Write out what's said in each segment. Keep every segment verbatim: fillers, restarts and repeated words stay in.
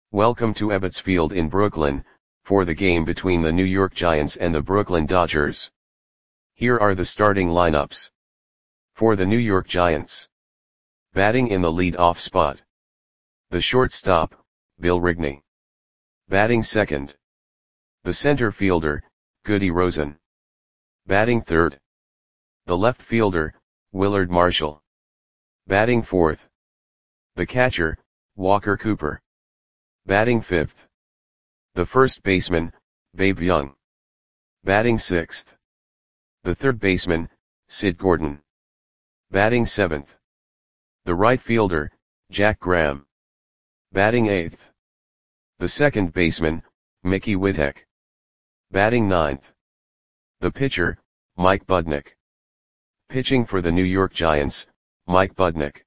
Welcome to Ebbets Field in Brooklyn, for the game between the New York Giants and the Brooklyn Dodgers. Here are the starting lineups. For the New York Giants. Batting in the lead-off spot. The shortstop, Bill Rigney. Batting second. The center fielder, Goody Rosen. Batting third. The left fielder, Willard Marshall. Batting fourth. The catcher, Walker Cooper. Batting fifth. The first baseman, Babe Young. Batting sixth. The third baseman, Sid Gordon. Batting seventh. The right fielder, Jack Graham. Batting eighth. The second baseman, Mickey Whittek. Batting ninth. The pitcher, Mike Budnick. Pitching for the New York Giants, Mike Budnick.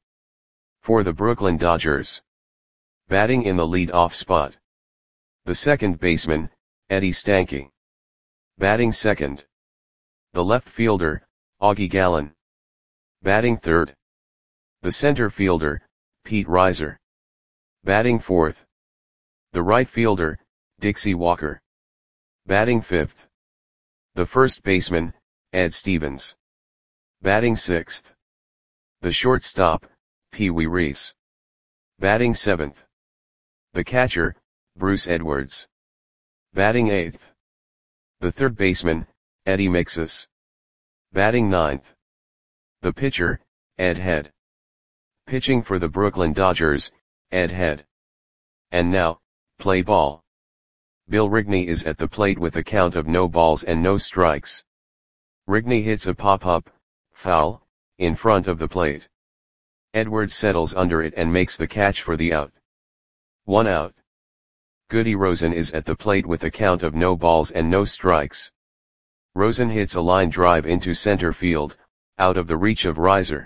For the Brooklyn Dodgers. Batting in the lead-off spot. The second baseman, Eddie Stanky. Batting second. The left fielder, Augie Gallen. Batting third. The center fielder, Pete Reiser. Batting fourth. The right fielder, Dixie Walker. Batting fifth. The first baseman, Ed Stevens. Batting sixth. The shortstop, Pee Wee Reese. Batting seventh. The catcher, Bruce Edwards. Batting eighth. The third baseman, Eddie Mixus. Batting ninth. The pitcher, Ed Head. Pitching for the Brooklyn Dodgers, Ed Head. And now, play ball. Bill Rigney is at the plate with a count of no balls and no strikes. Rigney hits a pop-up, foul, in front of the plate. Edwards settles under it and makes the catch for the out. One out. Goody Rosen is at the plate with a count of no balls and no strikes. Rosen hits a line drive into center field, out of the reach of Reiser.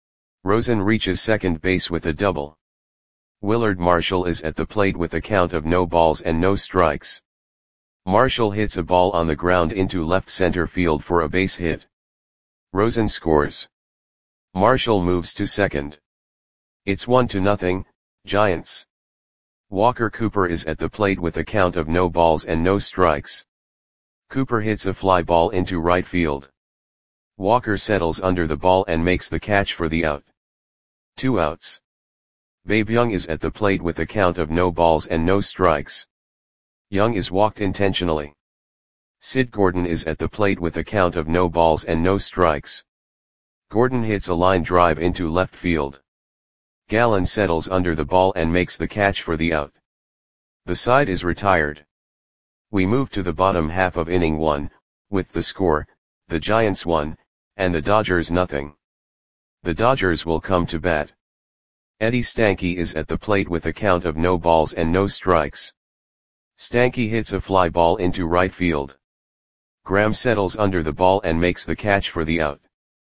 Rosen reaches second base with a double. Willard Marshall is at the plate with a count of no balls and no strikes. Marshall hits a ball on the ground into left center field for a base hit. Rosen scores. Marshall moves to second. It's one to nothing, Giants. Walker Cooper is at the plate with a count of no balls and no strikes. Cooper hits a fly ball into right field. Walker settles under the ball and makes the catch for the out. Two outs. Babe Young is at the plate with a count of no balls and no strikes. Young is walked intentionally. Sid Gordon is at the plate with a count of no balls and no strikes. Gordon hits a line drive into left field. Gallen settles under the ball and makes the catch for the out. The side is retired. We move to the bottom half of inning one, with the score, the Giants one, and the Dodgers nothing. The Dodgers will come to bat. Eddie Stanky is at the plate with a count of no balls and no strikes. Stanky hits a fly ball into right field. Graham settles under the ball and makes the catch for the out.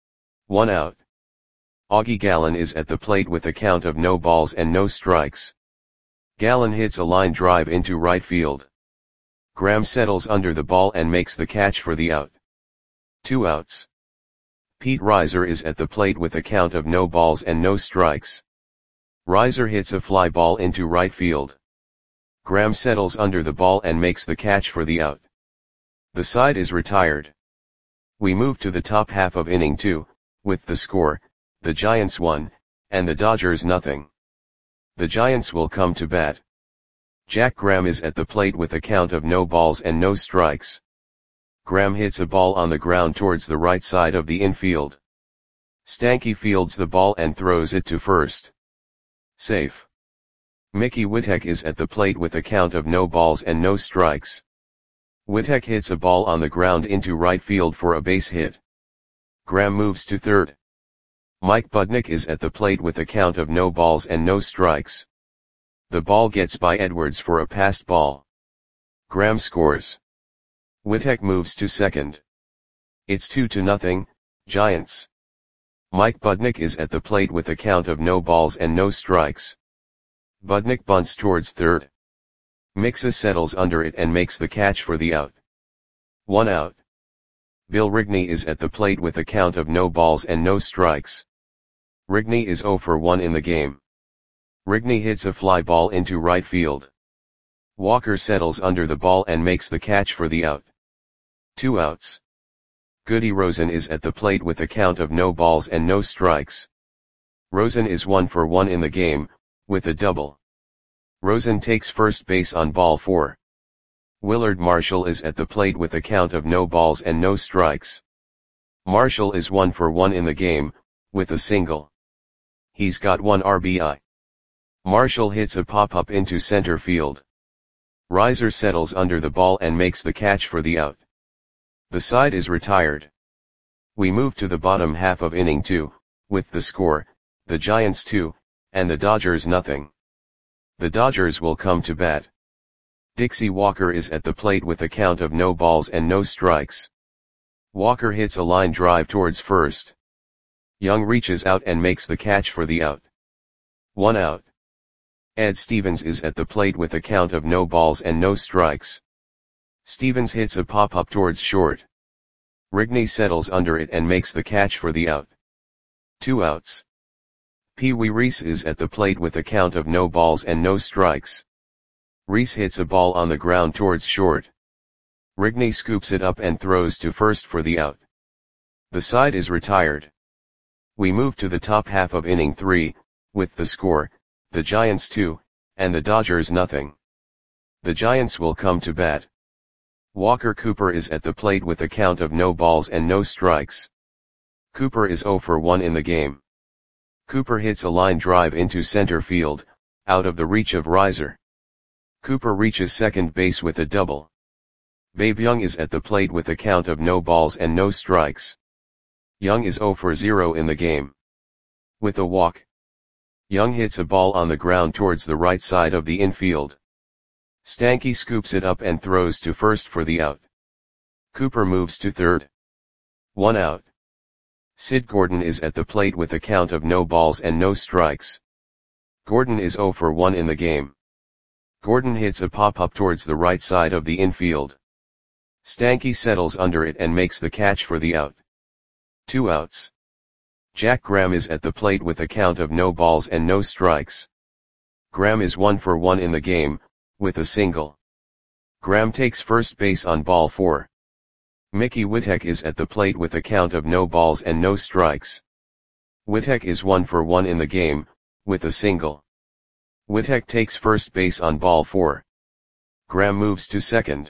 One out. Augie Gallen is at the plate with a count of no balls and no strikes. Gallen hits a line drive into right field. Graham settles under the ball and makes the catch for the out. Two outs. Pete Reiser is at the plate with a count of no balls and no strikes. Reiser hits a fly ball into right field. Graham settles under the ball and makes the catch for the out. The side is retired. We move to the top half of inning two, with the score, the Giants one, and the Dodgers nothing. The Giants will come to bat. Jack Graham is at the plate with a count of no balls and no strikes. Graham hits a ball on the ground towards the right side of the infield. Stanky fields the ball and throws it to first. Safe. Mickey Whittek is at the plate with a count of no balls and no strikes. Whittek hits a ball on the ground into right field for a base hit. Graham moves to third. Mike Budnick is at the plate with a count of no balls and no strikes. The ball gets by Edwards for a passed ball. Graham scores. Whittek moves to second. It's two to nothing, Giants. Mike Budnick is at the plate with a count of no balls and no strikes. Budnick bunts towards third. Mixus settles under it and makes the catch for the out. One out. Bill Rigney is at the plate with a count of no balls and no strikes. Rigney is zero for one in the game. Rigney hits a fly ball into right field. Walker settles under the ball and makes the catch for the out. Two outs. Goody Rosen is at the plate with a count of no balls and no strikes. Rosen is one for one in the game, with a double. Rosen takes first base on ball four. Willard Marshall is at the plate with a count of no balls and no strikes. Marshall is one for one in the game, with a single. He's got one R B I. Marshall hits a pop-up into center field. Reiser settles under the ball and makes the catch for the out. The side is retired. We move to the bottom half of inning two, with the score, the Giants two, and the Dodgers nothing. The Dodgers will come to bat. Dixie Walker is at the plate with a count of no balls and no strikes. Walker hits a line drive towards first. Young reaches out and makes the catch for the out. One out. Ed Stevens is at the plate with a count of no balls and no strikes. Stevens hits a pop-up towards short. Rigney settles under it and makes the catch for the out. Two outs. Pee Wee Reese is at the plate with a count of no balls and no strikes. Reese hits a ball on the ground towards short. Rigney scoops it up and throws to first for the out. The side is retired. We move to the top half of inning three, with the score, the Giants two, and the Dodgers nothing. The Giants will come to bat. Walker Cooper is at the plate with a count of no balls and no strikes. Cooper is zero for one in the game. Cooper hits a line drive into center field, out of the reach of Reiser. Cooper reaches second base with a double. Babe Young is at the plate with a count of no balls and no strikes. Young is zero for zero in the game. With a walk, Young hits a ball on the ground towards the right side of the infield. Stanky scoops it up and throws to first for the out. Cooper moves to third. One out. Sid Gordon is at the plate with a count of no balls and no strikes. Gordon is zero for one in the game. Gordon hits a pop-up towards the right side of the infield. Stanky settles under it and makes the catch for the out. Two outs. Jack Graham is at the plate with a count of no balls and no strikes. Graham is one for one in the game, with a single. Graham takes first base on ball four. Mickey Witek is at the plate with a count of no balls and no strikes. Witek is one for one in the game, with a single. Witek takes first base on ball four. Graham moves to second.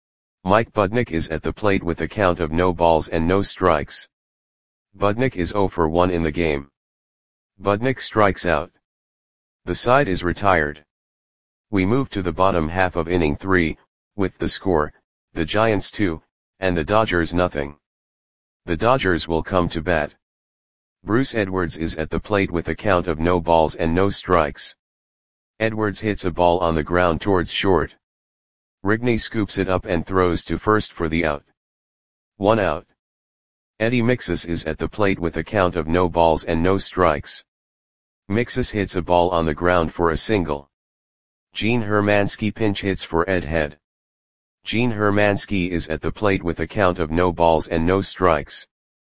Mike Budnick is at the plate with a count of no balls and no strikes. Budnick is zero for one in the game. Budnick strikes out. The side is retired. We move to the bottom half of inning three, with the score, the Giants two, and the Dodgers nothing. The Dodgers will come to bat. Bruce Edwards is at the plate with a count of no balls and no strikes. Edwards hits a ball on the ground towards short. Rigney scoops it up and throws to first for the out. One out. Eddie Mixus is at the plate with a count of no balls and no strikes. Mixus hits a ball on the ground for a single. Gene Hermansky pinch hits for Ed Head. Gene Hermansky is at the plate with a count of no balls and no strikes.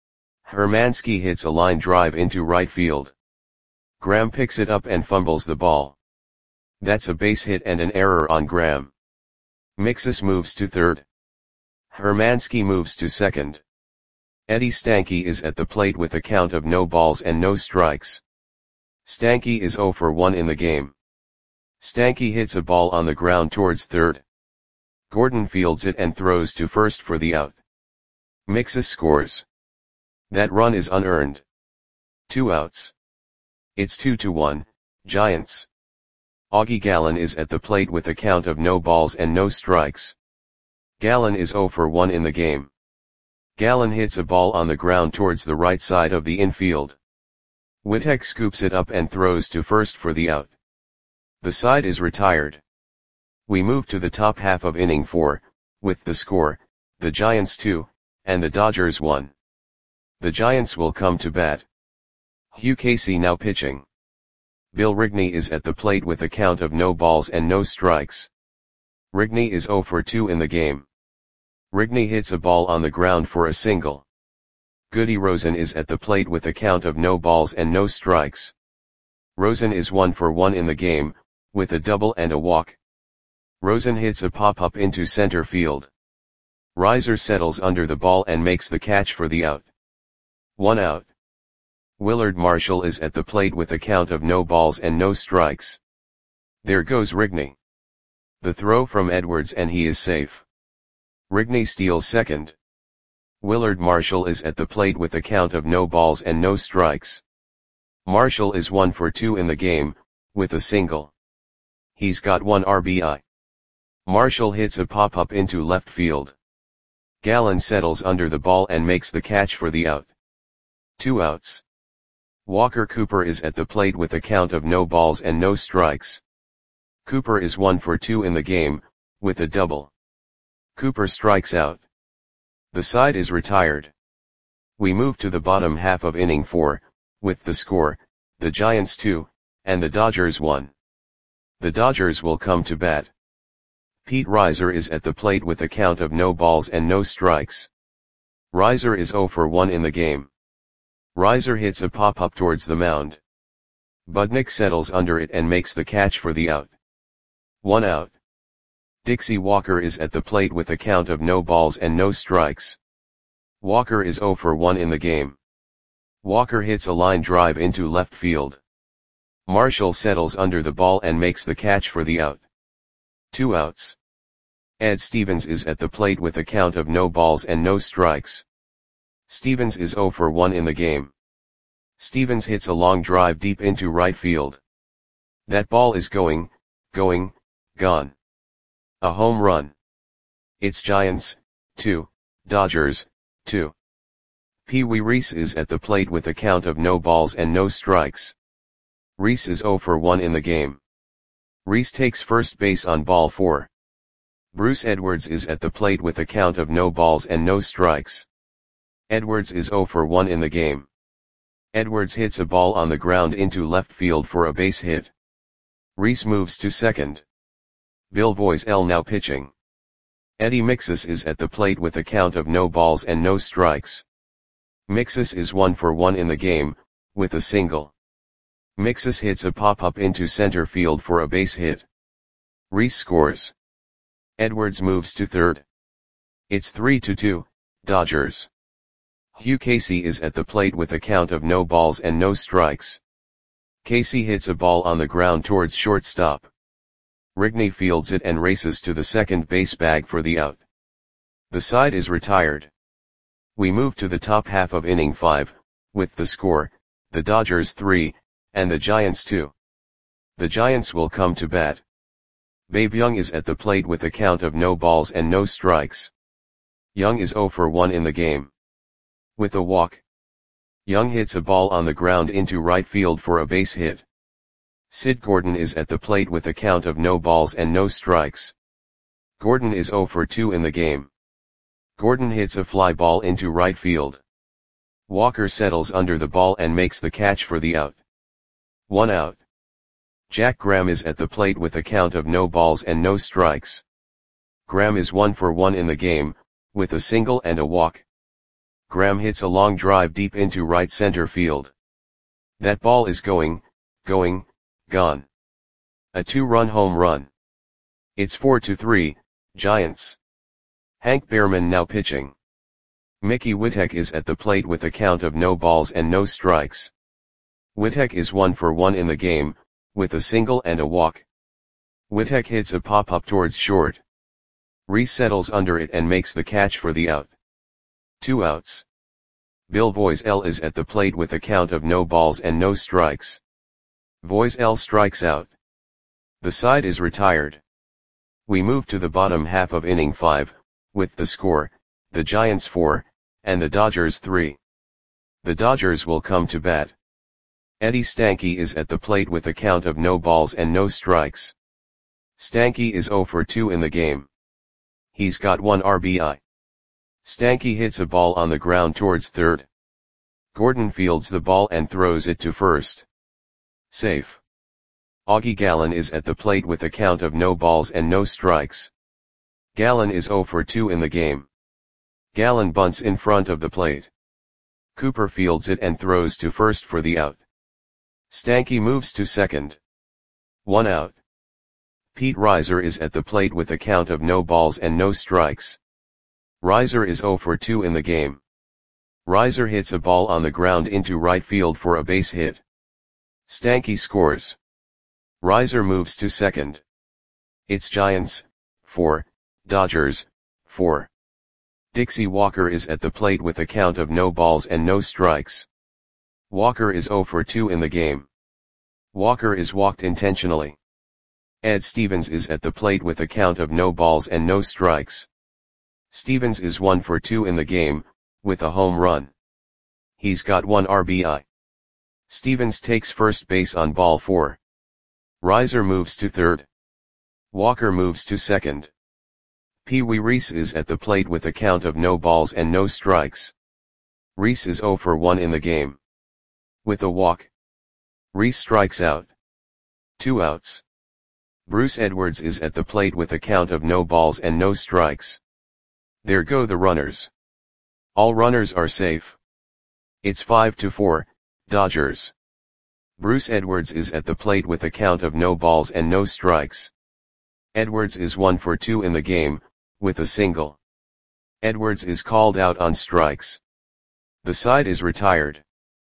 Hermansky hits a line drive into right field. Graham picks it up and fumbles the ball. That's a base hit and an error on Graham. Mixus moves to third. Hermansky moves to second. Eddie Stanky is at the plate with a count of no balls and no strikes. Stanky is zero for one in the game. Stanky hits a ball on the ground towards third. Gordon fields it and throws to first for the out. Mixus scores. That run is unearned. Two outs. It's two to one, Giants. Augie Gallen is at the plate with a count of no balls and no strikes. Gallen is zero for one in the game. Gallen hits a ball on the ground towards the right side of the infield. Witek scoops it up and throws to first for the out. The side is retired. We move to the top half of inning four, with the score, the Giants two, and the Dodgers one. The Giants will come to bat. Hugh Casey now pitching. Bill Rigney is at the plate with a count of no balls and no strikes. Rigney is zero for two in the game. Rigney hits a ball on the ground for a single. Goody Rosen is at the plate with a count of no balls and no strikes. Rosen is one for one in the game, with a double and a walk. Rosen hits a pop-up into center field. Reiser settles under the ball and makes the catch for the out. One out. Willard Marshall is at the plate with a count of no balls and no strikes. There goes Rigney. The throw from Edwards and he is safe. Rigney steals second. Willard Marshall is at the plate with a count of no balls and no strikes. Marshall is one for two in the game, with a single. He's got one R B I. Marshall hits a pop-up into left field. Gallen settles under the ball and makes the catch for the out. Two outs. Walker Cooper is at the plate with a count of no balls and no strikes. Cooper is one for two in the game, with a double. Cooper strikes out. The side is retired. We move to the bottom half of inning four, with the score, the Giants two, and the Dodgers one. The Dodgers will come to bat. Pete Reiser is at the plate with a count of no balls and no strikes. Reiser is zero for one in the game. Reiser hits a pop-up towards the mound. Budnick settles under it and makes the catch for the out. One out. Dixie Walker is at the plate with a count of no balls and no strikes. Walker is zero for one in the game. Walker hits a line drive into left field. Marshall settles under the ball and makes the catch for the out. Two outs. Ed Stevens is at the plate with a count of no balls and no strikes. Stevens is zero for one in the game. Stevens hits a long drive deep into right field. That ball is going, going, gone. A home run. It's Giants, two, Dodgers, two. Pee Wee Reese is at the plate with a count of no balls and no strikes. Reese is zero for one in the game. Reese takes first base on ball four. Bruce Edwards is at the plate with a count of no balls and no strikes. Edwards is zero for one in the game. Edwards hits a ball on the ground into left field for a base hit. Reese moves to second. Bill Voisell now pitching. Eddie Mixus is at the plate with a count of no balls and no strikes. Mixus is one for one in the game, with a single. Mixus hits a pop-up into center field for a base hit. Reese scores. Edwards moves to third. It's three to two, Dodgers. Hugh Casey is at the plate with a count of no balls and no strikes. Casey hits a ball on the ground towards shortstop. Rigney fields it and races to the second base bag for the out. The side is retired. We move to the top half of inning five, with the score, the Dodgers three, and the Giants two. The Giants will come to bat. Babe Young is at the plate with a count of no balls and no strikes. Young is zero for one in the game. With a walk. Young hits a ball on the ground into right field for a base hit. Sid Gordon is at the plate with a count of no balls and no strikes. Gordon is zero for two in the game. Gordon hits a fly ball into right field. Walker settles under the ball and makes the catch for the out. One out. Jack Graham is at the plate with a count of no balls and no strikes. Graham is one for one in the game, with a single and a walk. Graham hits a long drive deep into right center field. That ball is going, going, gone. A two-run home run. It's four to three, Giants. Hank Behrman now pitching. Mickey Whitek is at the plate with a count of no balls and no strikes. Whitek is one for one in the game, with a single and a walk. Whitek hits a pop-up towards short. Reese settles under it and makes the catch for the out. Two outs. Bill Voisell is at the plate with a count of no balls and no strikes. Voisell strikes out. The side is retired. We move to the bottom half of inning five, with the score, the Giants four, and the Dodgers three. The Dodgers will come to bat. Eddie Stanky is at the plate with a count of no balls and no strikes. Stanky is zero for two in the game. He's got one R B I. Stanky hits a ball on the ground towards third. Gordon fields the ball and throws it to first. Safe. Augie Gallen is at the plate with a count of no balls and no strikes. Gallen is zero for two in the game. Gallen bunts in front of the plate. Cooper fields it and throws to first for the out. Stanky moves to second. One out. Pete Reiser is at the plate with a count of no balls and no strikes. Reiser is zero for two in the game. Reiser hits a ball on the ground into right field for a base hit. Stanky scores. Reiser moves to second. It's Giants, four, Dodgers, four. Dixie Walker is at the plate with a count of no balls and no strikes. Walker is zero for two in the game. Walker is walked intentionally. Ed Stevens is at the plate with a count of no balls and no strikes. Stevens is one for two in the game, with a home run. He's got one R B I. Stevens takes first base on ball four. Reiser moves to third. Walker moves to second. Pee Wee Reese is at the plate with a count of no balls and no strikes. Reese is zero for one in the game. With a walk. Reese strikes out. Two outs. Bruce Edwards is at the plate with a count of no balls and no strikes. There go the runners. All runners are safe. It's five to four, Dodgers. Bruce Edwards is at the plate with a count of no balls and no strikes. Edwards is one for two in the game, with a single. Edwards is called out on strikes. The side is retired.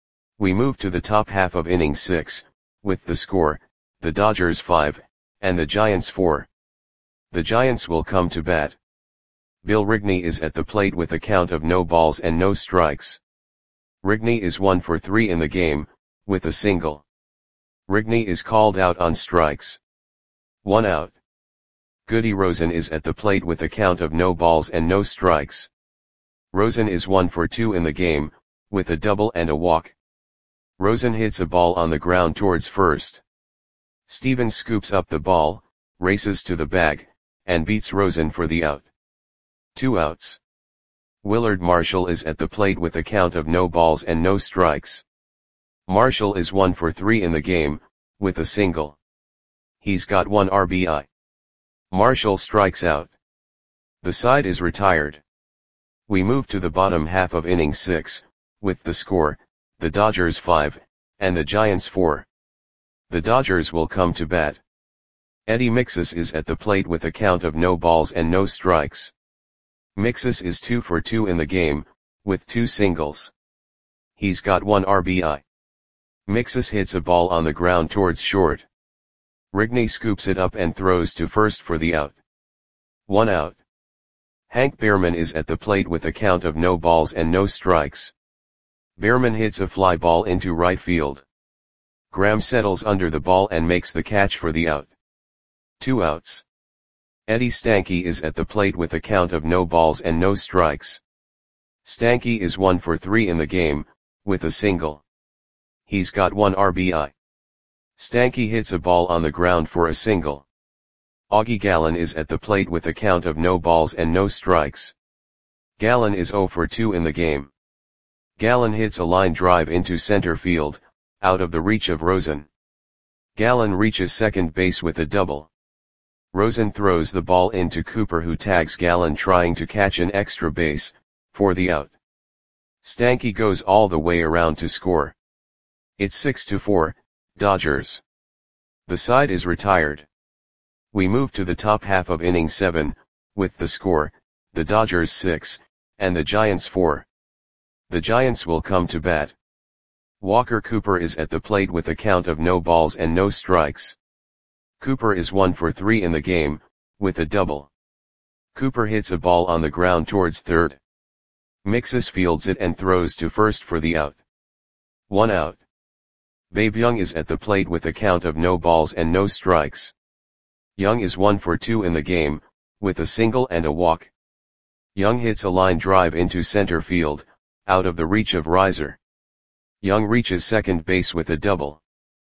We move to the top half of inning six, with the score, the Dodgers five, and the Giants four. The Giants will come to bat. Bill Rigney is at the plate with a count of no balls and no strikes. Rigney is one for three in the game, with a single. Rigney is called out on strikes. One out. Goody Rosen is at the plate with a count of no balls and no strikes. Rosen is one for two in the game, with a double and a walk. Rosen hits a ball on the ground towards first. Stevens scoops up the ball, races to the bag, and beats Rosen for the out. Two outs. Willard Marshall is at the plate with a count of no balls and no strikes. Marshall is one for three in the game, with a single. He's got one R B I. Marshall strikes out. The side is retired. We move to the bottom half of inning six, with the score, the Dodgers five, and the Giants four. The Dodgers will come to bat. Eddie Mixus is at the plate with a count of no balls and no strikes. Mixus is two for two in the game, with two singles. He's got one R B I. Mixus hits a ball on the ground towards short. Rigney scoops it up and throws to first for the out. One out. Hank Behrman is at the plate with a count of no balls and no strikes. Behrman hits a fly ball into right field. Graham settles under the ball and makes the catch for the out. Two outs. Eddie Stanky is at the plate with a count of no balls and no strikes. Stanky is one for three in the game, with a single. He's got one R B I. Stanky hits a ball on the ground for a single. Augie Gallen is at the plate with a count of no balls and no strikes. Gallen is zero for two in the game. Gallen hits a line drive into center field, out of the reach of Rosen. Gallen reaches second base with a double. Rosen throws the ball into Cooper, who tags Gallen trying to catch an extra base, for the out. Stanky goes all the way around to score. It's six to four, Dodgers. The side is retired. We move to the top half of inning seven, with the score, the Dodgers six, and the Giants four. The Giants will come to bat. Walker Cooper is at the plate with a count of no balls and no strikes. Cooper is one for three in the game, with a double. Cooper hits a ball on the ground towards third. Mixus fields it and throws to first for the out. One out. Babe Young is at the plate with a count of no balls and no strikes. Young is one for two in the game, with a single and a walk. Young hits a line drive into center field, out of the reach of Reiser. Young reaches second base with a double.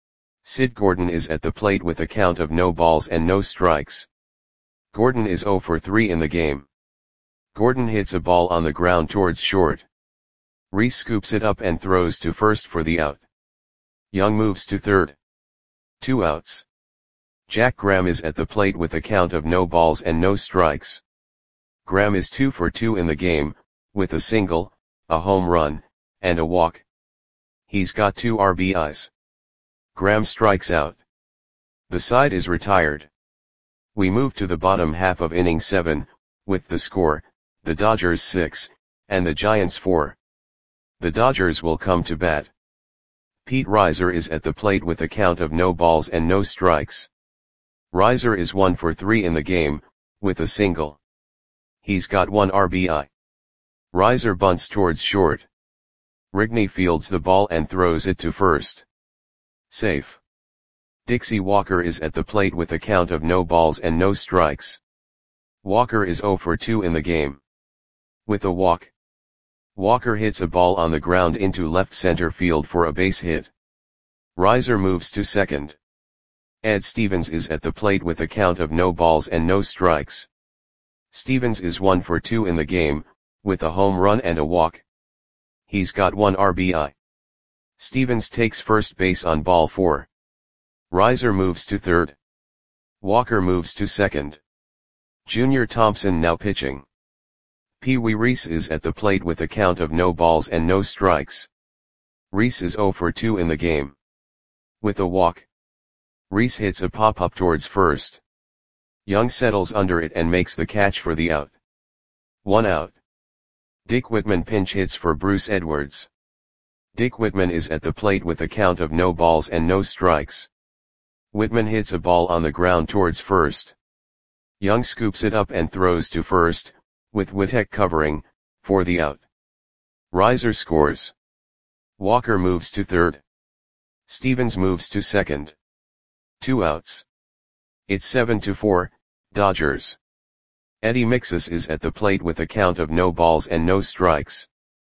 Sid Gordon is at the plate with a count of no balls and no strikes. Gordon is zero for three in the game. Gordon hits a ball on the ground towards short. Reese scoops it up and throws to first for the out. Young moves to third. Two outs. Jack Graham is at the plate with a count of no balls and no strikes. Graham is two for two in the game, with a single, a home run, and a walk. He's got two R B Is. Graham strikes out. The side is retired. We move to the bottom half of inning seven, with the score, the Dodgers six, and the Giants four. The Dodgers will come to bat. Pete Reiser is at the plate with a count of no balls and no strikes. Reiser is one for three in the game, with a single. He's got one R B I. Reiser bunts towards short. Rigney fields the ball and throws it to first. Safe. Dixie Walker is at the plate with a count of no balls and no strikes. Walker is zero for two in the game. With a walk. Walker hits a ball on the ground into left center field for a base hit. Reiser moves to second. Ed Stevens is at the plate with a count of no balls and no strikes. Stevens is one for two in the game, with a home run and a walk. He's got one R B I. Stevens takes first base on ball four. Reiser moves to third. Walker moves to second. Junior Thompson now pitching. Pee Wee Reese is at the plate with a count of no balls and no strikes. Reese is zero for two in the game. With a walk. Reese hits a pop-up towards first. Young settles under it and makes the catch for the out. One out. Dick Whitman pinch hits for Bruce Edwards. Dick Whitman is at the plate with a count of no balls and no strikes. Whitman hits a ball on the ground towards first. Young scoops it up and throws to first, with Wittek covering, for the out. Reiser scores. Walker moves to third. Stevens moves to second. Two outs. It's seven to four, Dodgers. Eddie Mixus is at the plate with a count of no balls and no strikes.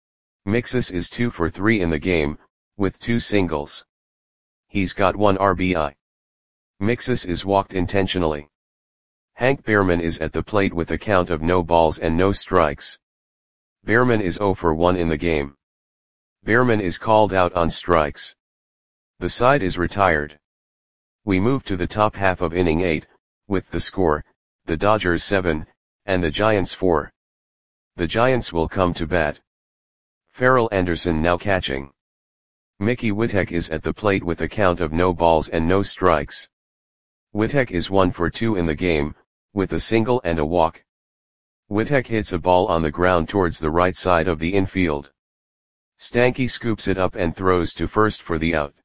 Mixus is two for three in the game, with two singles. He's got one R B I. Mixus is walked intentionally. Hank Behrman is at the plate with a count of no balls and no strikes. Behrman is zero for one in the game. Behrman is called out on strikes. The side is retired. We move to the top half of inning eight, with the score, the Dodgers seven, and the Giants four. The Giants will come to bat. Farrell Anderson now catching. Mickey Wittek is at the plate with a count of no balls and no strikes. Wittek is one for two in the game, with a single and a walk. Wittek hits a ball on the ground towards the right side of the infield. Stanky scoops it up and throws to first for the out.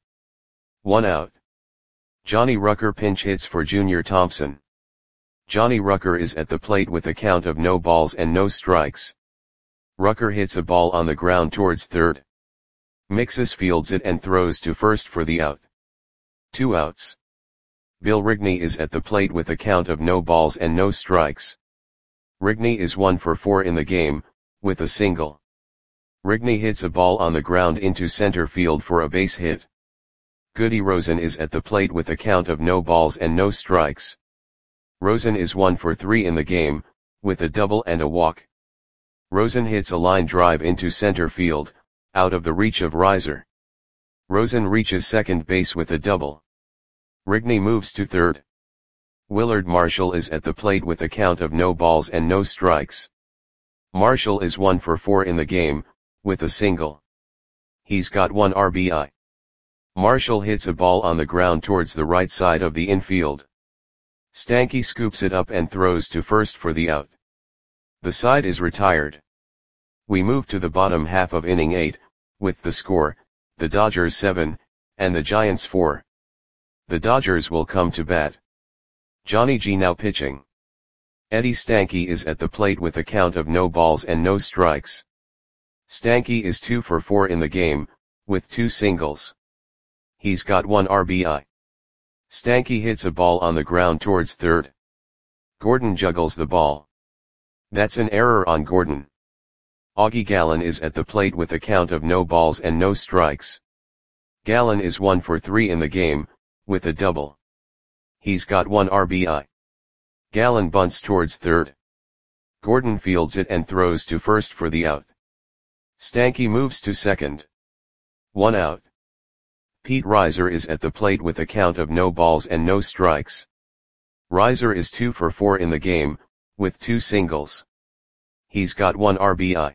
One out. Johnny Rucker pinch hits for Junior Thompson. Johnny Rucker is at the plate with a count of no balls and no strikes. Rucker hits a ball on the ground towards third. Mixus fields it and throws to first for the out. Two outs. Bill Rigney is at the plate with a count of no balls and no strikes. Rigney is one for four in the game, with a single. Rigney hits a ball on the ground into center field for a base hit. Goody Rosen is at the plate with a count of no balls and no strikes. Rosen is one for three in the game, with a double and a walk. Rosen hits a line drive into center field, out of the reach of Reiser. Rosen reaches second base with a double. Rigney moves to third. Willard Marshall is at the plate with a count of no balls and no strikes. Marshall is one for four in the game, with a single. He's got one R B I. Marshall hits a ball on the ground towards the right side of the infield. Stanky scoops it up and throws to first for the out. The side is retired. We move to the bottom half of inning eight, with the score, the Dodgers seven, and the Giants four. The Dodgers will come to bat. Johnny G now pitching. Eddie Stanky is at the plate with a count of no balls and no strikes. Stanky is two for four in the game, with two singles. He's got one R B I. Stanky hits a ball on the ground towards third. Gordon juggles the ball. That's an error on Gordon. Augie Gallen is at the plate with a count of no balls and no strikes. Gallen is one for three in the game, with a double. He's got one R B I. Gallen bunts towards third. Gordon fields it and throws to first for the out. Stanky moves to second. One out. Pete Reiser is at the plate with a count of no balls and no strikes. Reiser is two for four in the game, with two singles. He's got one R B I.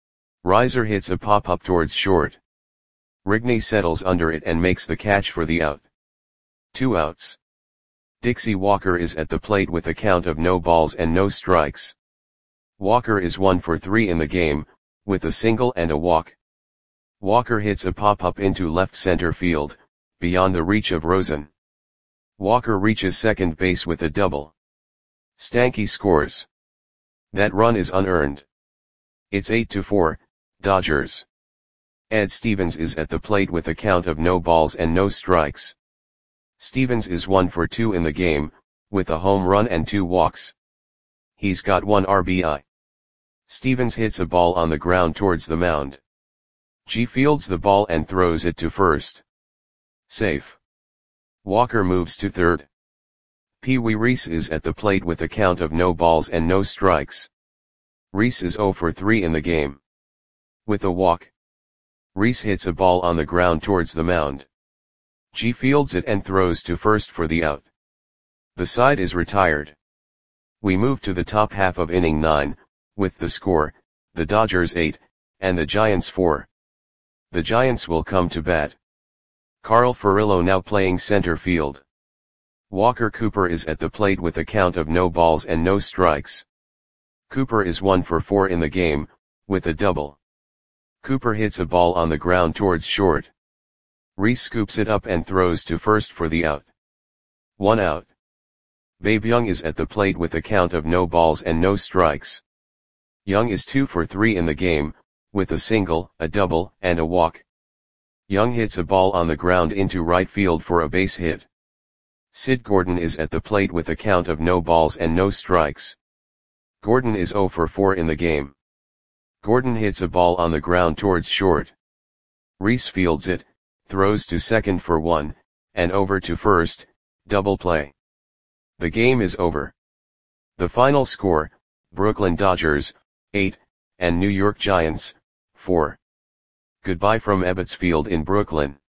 Reiser hits a pop-up towards short. Rigney settles under it and makes the catch for the out. Two outs. Dixie Walker is at the plate with a count of no balls and no strikes. Walker is one for three in the game, with a single and a walk. Walker hits a pop-up into left center field, beyond the reach of Rosen. Walker reaches second base with a double. Stanky scores. That run is unearned. It's eight to four, Dodgers. Ed Stevens is at the plate with a count of no balls and no strikes. Stevens is one for two in the game, with a home run and two walks. He's got one R B I. Stevens hits a ball on the ground towards the mound. G fields the ball and throws it to first. Safe. Walker moves to third. Pee Wee Reese is at the plate with a count of no balls and no strikes. Reese is zero for three in the game. With a walk. Reese hits a ball on the ground towards the mound. G fields it and throws to first for the out. The side is retired. We move to the top half of inning nine, with the score, the Dodgers eight, and the Giants four. The Giants will come to bat. Carl Furillo now playing center field. Walker Cooper is at the plate with a count of no balls and no strikes. Cooper is one for four in the game, with a double. Cooper hits a ball on the ground towards short. Reese scoops it up and throws to first for the out. One out. Babe Young is at the plate with a count of no balls and no strikes. Young is two for three in the game, with a single, a double, and a walk. Young hits a ball on the ground into right field for a base hit. Sid Gordon is at the plate with a count of no balls and no strikes. Gordon is zero for four in the game. Gordon hits a ball on the ground towards short. Reese fields it, throws to second for one, and over to first, double play. The game is over. The final score, Brooklyn Dodgers, eight, and New York Giants, four. Goodbye from Ebbets Field in Brooklyn.